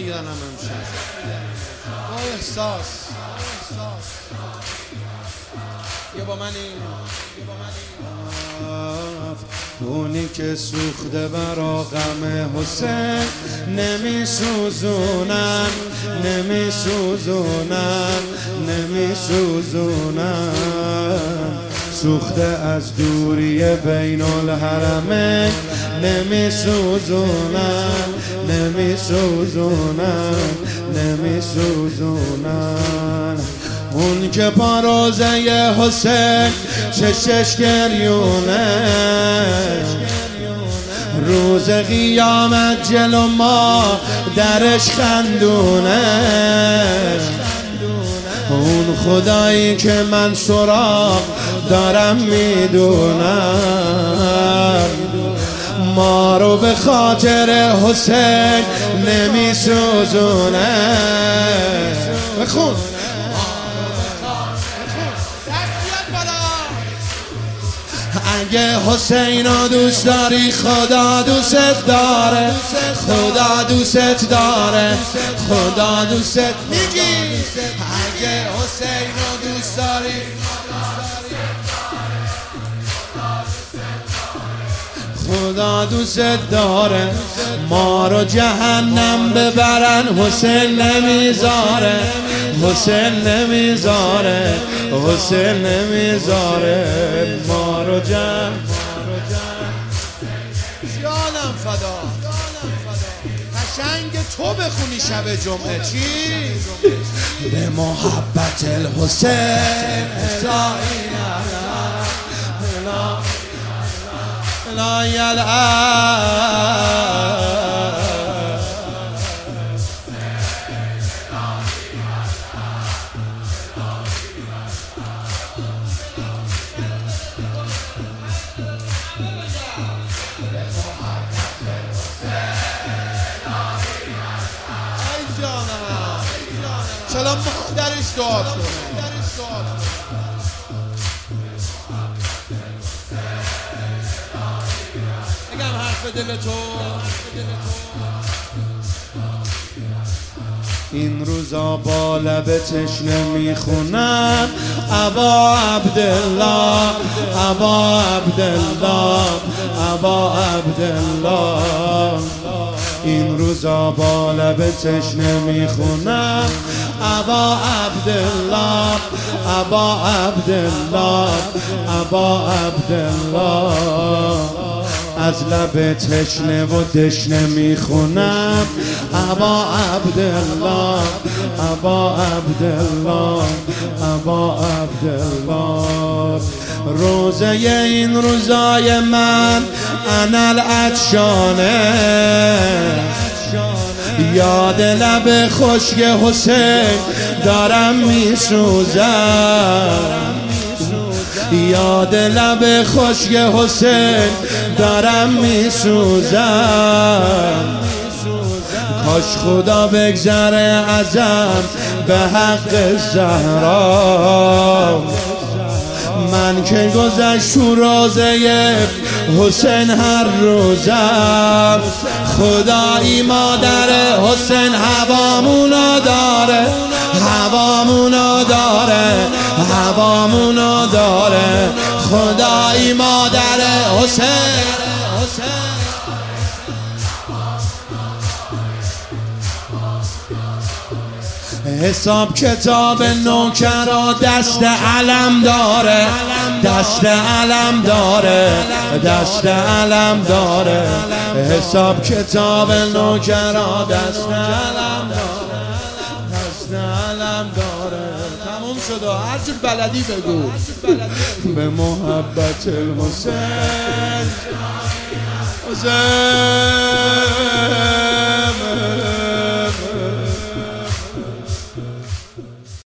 میگیرنم امشب با احساس یه با منی اونی که سوخته برا غم حسین نمیسوزونن سوخته از دوری بین الحرمین نمیسوزونن اون که پا روزه حسین چشش گریونه روز قیامت جلو ما درش خندونه اون خدایی که من سراغ دارم میدونم ما رو به خاطر حسین نمیسوزونه بخون اگه حسین رو دوست داری خدا دوست داره خدا دوست میگی اگه حسین رو دوست داری خدا دوست داره ما رو جهنم ببرن حسین نمیذاره ما رو جهنم جانم فدا قشنگ تو بخونی شب جمعه چی؟ به محبت الحسین لا چلا مادرش دعا کنه بگم حرف دل تو این روزا با لب تشنه میخونم ابا عبدالله این روزا با لب تشنه میخونم ابا عبدالله از لب تشنه و دشنه میخونم ابا عبدالله روزه این روزای من انال عطشانه یاد لب خشک حسین دارم میسوزم یاد لب خشک حسین دارم میسوزم کاش خدا بگذره ازم به حق زهرا من که گذشت تو روزه حسین هر روزم خدایی مادر حسین هوامونو داره خدایی مادر حسین حساب کتاب نوکرا دست علم داره حساب کتاب نوکرا دست علم داره تموم شد هر جور بلدی بگو به محبت الحسین